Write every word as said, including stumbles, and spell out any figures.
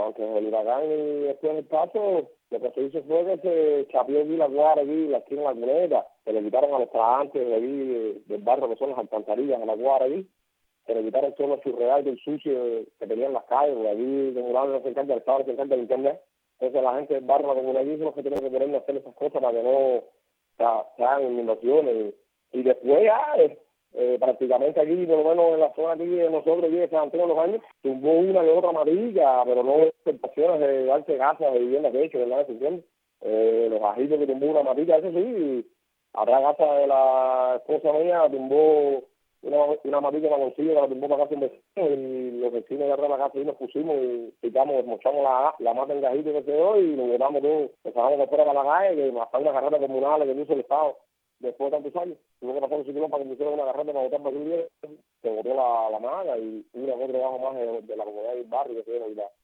antes del huracán y después del paso, lo que se hizo fue que se chapió aquí la cuadra, aquí, la esquina de la cuneta, se le quitaron a los trabajantes de aquí, de- del barrio, que son las alcantarillas, a la cuadra aquí, se le quitaron todos los surreales del sucio que tenían las calles, porque aquí, como no se encarga, el Estado se encarga del internet, entonces la gente del barrio, la comunidad aquí, son los que tienen que querer hacer esas cosas para que no sea, se hagan inundaciones. Y después ya, eh, eh, prácticamente aquí, por lo menos en la zona aquí de nosotros, aquí de San Antonio de los Años, tumbó una y otra amarilla, pero no expectaciones de darse casas de vivienda de hecho, ¿verdad? ¿Se entiende? Eh, los ajitos que tumbó una amarilla, eso sí, habrá casa de la esposa mía, tumbó una, una amarilla para bolsillo que la tumbó para casa un vecino, y los vecinos de atrás de la casa y nos pusimos y picamos, mochamos la, la mata en gajito que se dio y lo botamos todo, nos sacamos de fuera para la calle, que hasta una carrera comunal que hizo el Estado después de tantos años, tuvo que pasar un ciclón para que me hicieran una carrera para botar para aquí, se botó la, la maga y una que otro bajo más de, de la comunidad del barrio que se dio.